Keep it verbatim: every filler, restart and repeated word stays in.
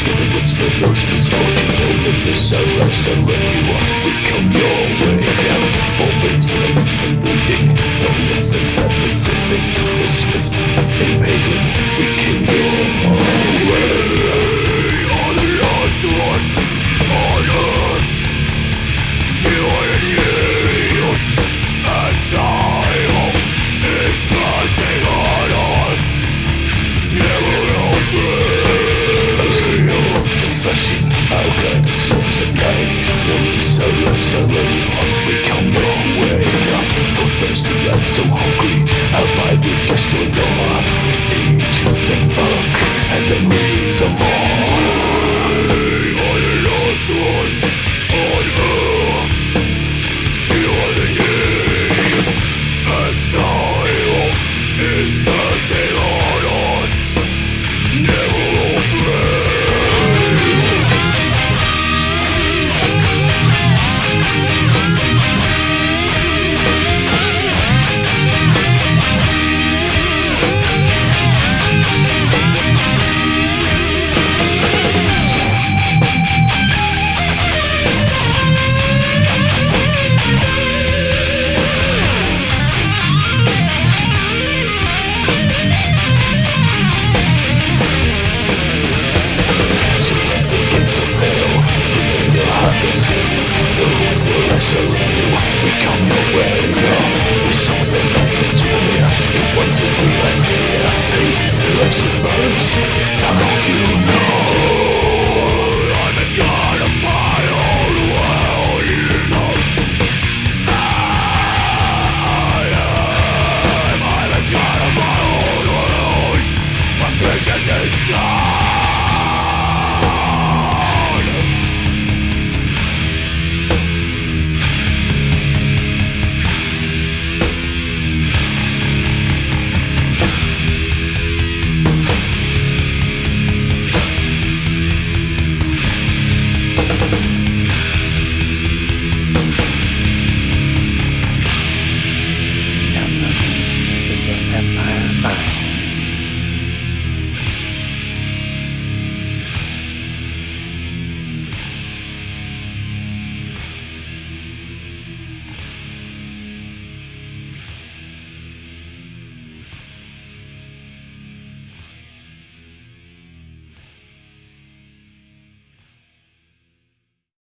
in the woods, ferocious fortune. Open this sunrise, surrender you. We come your way down. Four breaks in the links and bleeding. No misses that Pacific. The swift impaling. We came your way. All the lost to us on earth. Furious as time is passing on us. Never flashing our guided souls at night. When we sunrise, surrender, we come your way. For thirsty and so hungry, our mind we just to ignore. Eat and fuck, and then we need some more. All the lost to us on earth. Healing is as time is passing on us. Never afraid. We come your way, we saw the light into me. We want to be like me, hate the rest of